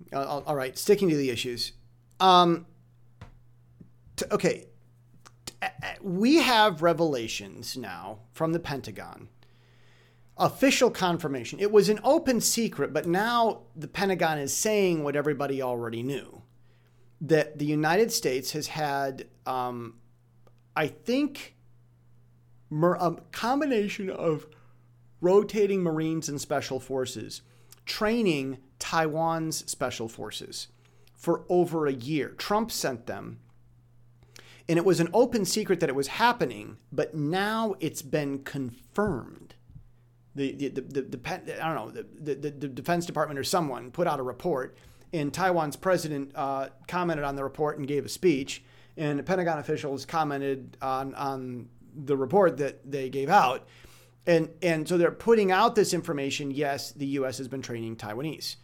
All right, sticking to the issues. Okay, we have revelations now from the Pentagon. Official confirmation. It was an open secret, but now the Pentagon is saying what everybody already knew. That the United States has had, I think, a combination of rotating Marines and Special Forces training Taiwan's Special Forces for over a year. Trump sent them. And it was an open secret that it was happening, but now it's been confirmed. The Defense Department or someone put out a report, and Taiwan's president commented on the report and gave a speech, and the Pentagon officials commented on the report that they gave out. And so they're putting out this information. Yes, the U.S. has been training Taiwanese.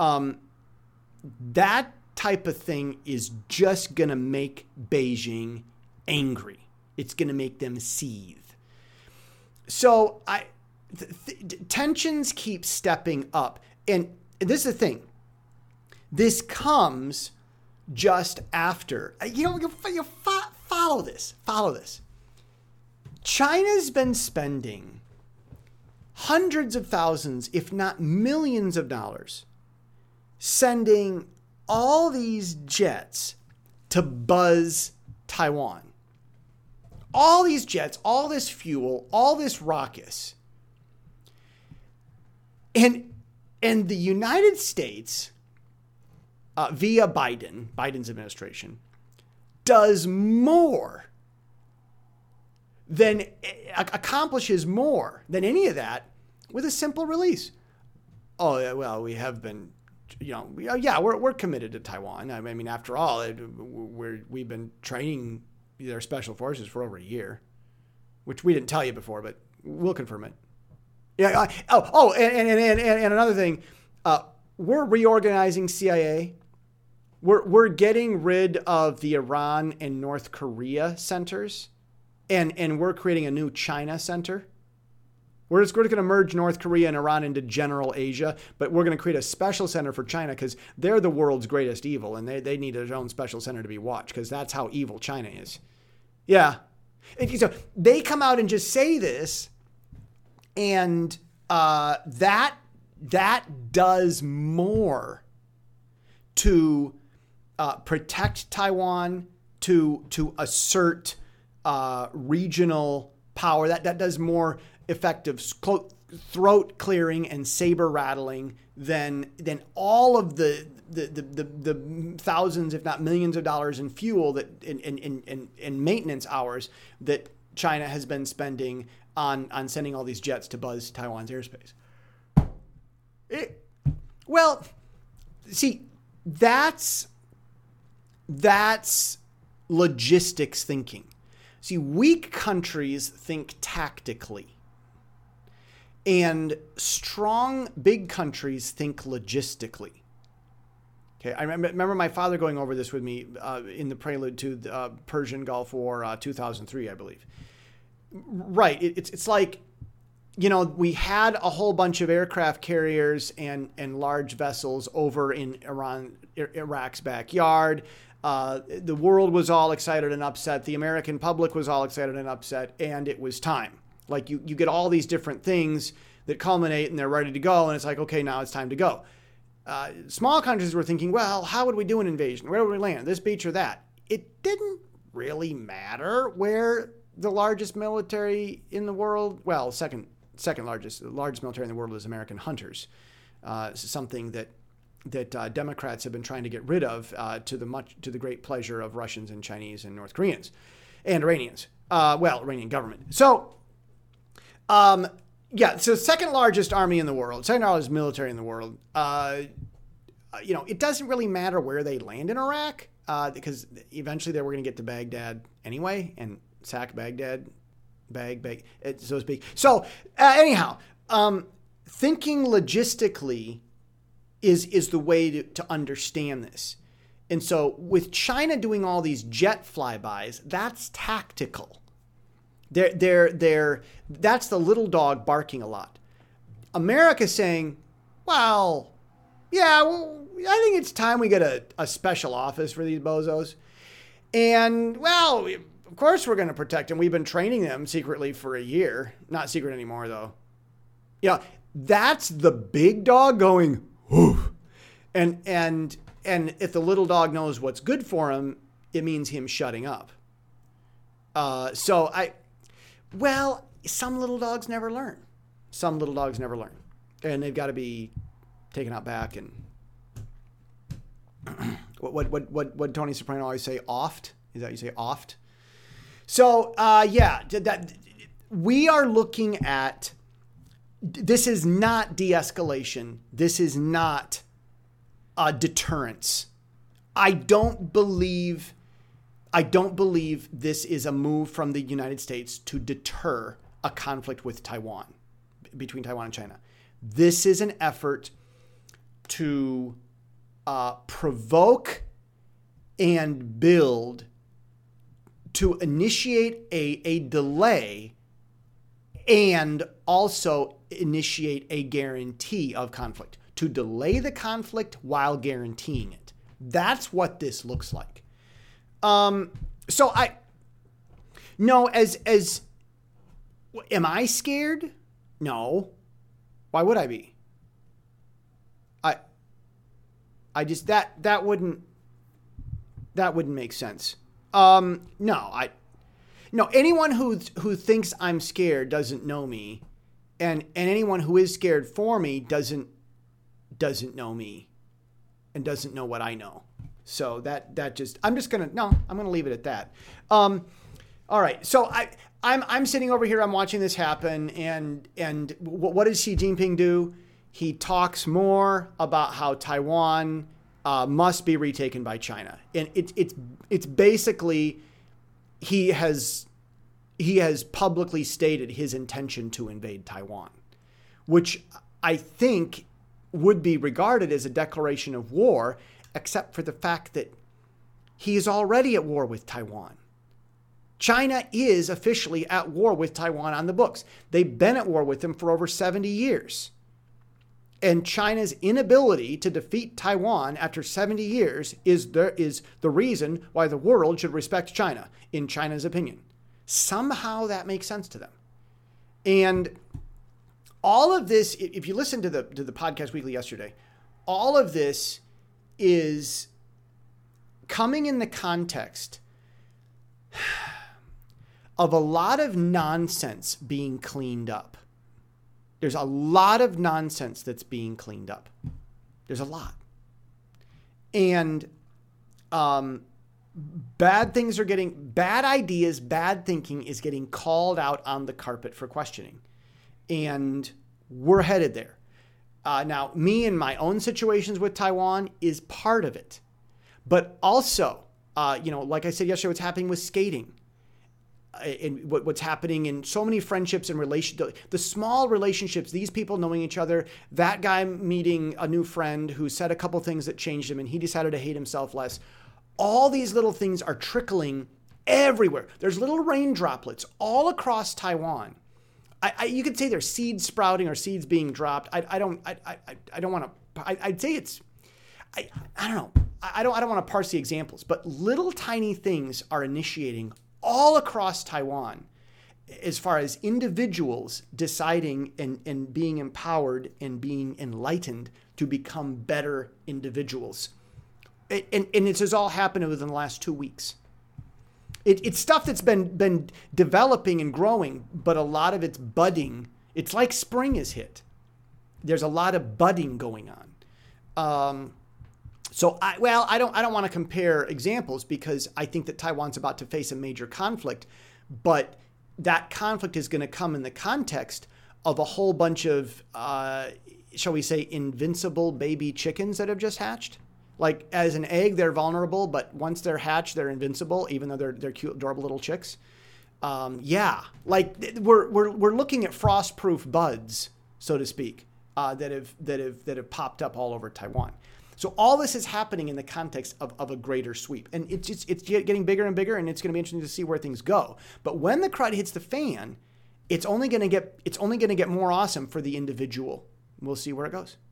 That type of thing is just going to make Beijing angry. It's going to make them seethe. So tensions keep stepping up. And this is the thing. This comes just after. You follow this. Follow this. China's been spending hundreds of thousands, if not millions of dollars, sending all these jets to buzz Taiwan. All these jets, all this fuel, all this rockets. And the United States, via Biden's administration, does more than, accomplishes more than any of that with a simple release. Oh, yeah, well, we have been, we're committed to Taiwan. I mean, after all, we've been training their special forces for over a year, which we didn't tell you before, but we'll confirm it. Yeah. And another thing, we're reorganizing CIA. We're getting rid of the Iran and North Korea centers, and we're creating a new China center. We're going to merge North Korea and Iran into general Asia, but we're going to create a special center for China because they're the world's greatest evil, and they need their own special center to be watched because that's how evil China is. Yeah. So they come out and just say this, and that does more to protect Taiwan, to assert regional power. That does more effective throat clearing and saber rattling than all of the thousands, if not millions of dollars in fuel that in maintenance hours that China has been spending on sending all these jets to buzz Taiwan's airspace. That's logistics thinking. See, weak countries think tactically. And strong, big countries think logistically. Okay, I remember my father going over this with me in the prelude to the Persian Gulf War 2003, I believe. Right, it's like, we had a whole bunch of aircraft carriers and large vessels over in Iraq's backyard. The world was all excited and upset. The American public was all excited and upset, and it was time. Like you get all these different things that culminate and they're ready to go. And it's like, okay, now it's time to go. Small countries were thinking, well, how would we do an invasion? Where would we land? This beach or that? It didn't really matter where the largest military in the world, well, second largest, the largest military in the world is American hunters. Something that Democrats have been trying to get rid of to the great pleasure of Russians and Chinese and North Koreans and Iranians. Iranian government. So, so second largest army in the world, second largest military in the world. It doesn't really matter where they land in Iraq because eventually they were going to get to Baghdad anyway and sack Baghdad, so to speak. So anyhow, thinking logistically is the way to understand this. And so with China doing all these jet flybys, that's tactical. That's the little dog barking a lot. America saying, well, yeah, well, I think it's time we get a special office for these bozos. And, well, of course we're going to protect them. We've been training them secretly for a year. Not secret anymore, though. Yeah, that's the big dog going, whoo. And if the little dog knows what's good for him, it means him shutting up. Some little dogs never learn. Some little dogs never learn. And they've got to be taken out back and what Tony Soprano always say, oft? Is that what you say, oft? So, that we are looking at, this is not de-escalation. This is not deterrence. I don't believe this is a move from the United States to deter a conflict with Taiwan, between Taiwan and China. This is an effort to provoke and build, to initiate a delay and also initiate a guarantee of conflict, to delay the conflict while guaranteeing it. That's what this looks like. Am I scared? No. Why would I be? I just, that wouldn't make sense. No, anyone who thinks I'm scared doesn't know me, and anyone who is scared for me doesn't know me and doesn't know what I know. So I'm gonna leave it at that. All right. So I'm sitting over here, I'm watching this happen, and what does Xi Jinping do? He talks more about how Taiwan must be retaken by China. And it's basically, he has publicly stated his intention to invade Taiwan, which I think would be regarded as a declaration of war, except for the fact that he is already at war with Taiwan. China is officially at war with Taiwan on the books. They've been at war with them for over 70 years. And China's inability to defeat Taiwan after 70 years is the reason why the world should respect China, in China's opinion. Somehow that makes sense to them. And all of this, if you listen to the podcast weekly yesterday, all of this is coming in the context of a lot of nonsense being cleaned up. There's a lot of nonsense that's being cleaned up. There's a lot. And bad ideas, bad thinking is getting called out on the carpet for questioning. And we're headed there. Now, me and my own situations with Taiwan is part of it. But also, like I said yesterday, what's happening with skating. And what's happening in so many friendships and the small relationships, these people knowing each other, that guy meeting a new friend who said a couple things that changed him and he decided to hate himself less. All these little things are trickling everywhere. There's little rain droplets all across Taiwan. You could say there's seeds sprouting or seeds being dropped. I don't want to, I'd say it's, I don't know. I don't want to parse the examples, but little tiny things are initiating all across Taiwan, as far as individuals deciding and being empowered and being enlightened to become better individuals. And this has all happened within the last 2 weeks. It's stuff that's been developing and growing, but a lot of it's budding. It's like spring has hit. There's a lot of budding going on. So I don't want to compare examples because I think that Taiwan's about to face a major conflict, but that conflict is going to come in the context of a whole bunch of, shall we say, invincible baby chickens that have just hatched. Like as an egg, they're vulnerable, but once they're hatched, they're invincible, even though they're cute, adorable little chicks. Like we're looking at frost-proof buds, so to speak, that have popped up all over Taiwan. So all this is happening in the context of a greater sweep. And it's getting bigger and bigger, and it's going to be interesting to see where things go. But when the crud hits the fan, it's only going to get more awesome for the individual. We'll see where it goes.